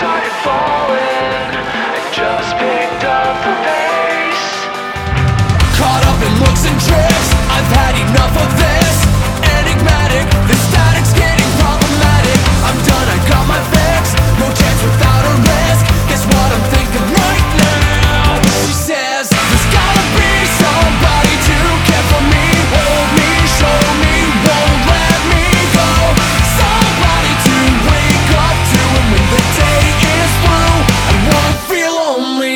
started falling and just picked up the pace. Caught up in looks and tricks, I've had enough of this. Enigmatic, the static's getting problematic. I'm done, I got my fix. No chance without a risk. Guess what I'm thinking right now? She says, there's gotta be somebody to care for me, hold me, show me, won't let me go. Somebody to wake up to, and when the day is through, I won't feel lonely.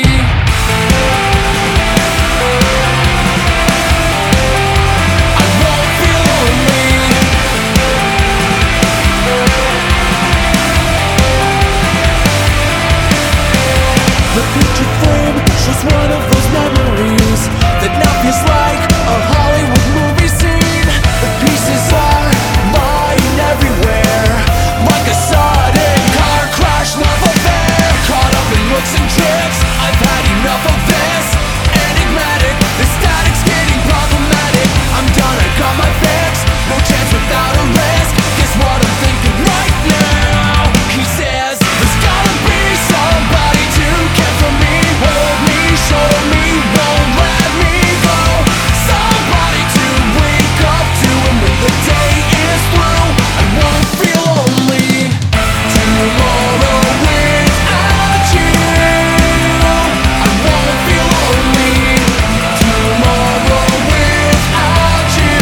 The picture frame shows one of those memories that now feels like a Hollywood movie scene. The pieces are lying everywhere, like a sudden car crash love affair. Caught up in looks and tricks, I've had enough of this. Enigmatic, the static's getting problematic. I'm done, I got my fix. No chance without a risk. Guess what I'm thinking right now? He says, there's gotta be somebody to care for me, hold me, show me, won't let me go. Somebody to wake up to, and when the day is through, I won't feel lonely. Tomorrow without you, I won't feel lonely. Tomorrow without you.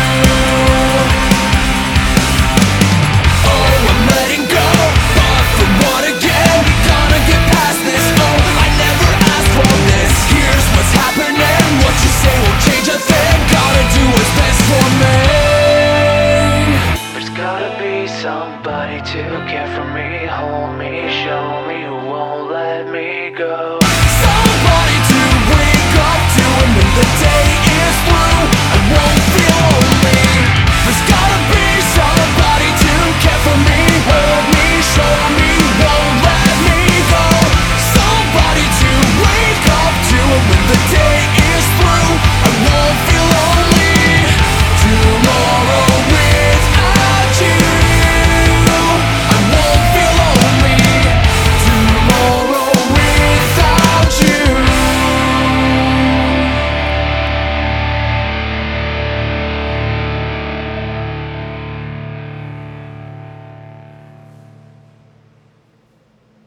Oh, I'm letting go, but for what again? Gonna get past this. Oh, I never asked for this. Here's what's happening. What you say won't change a thing. Gotta do what's best for me. There's gotta be somebody to care for me, hold me, show me, who won't let me go.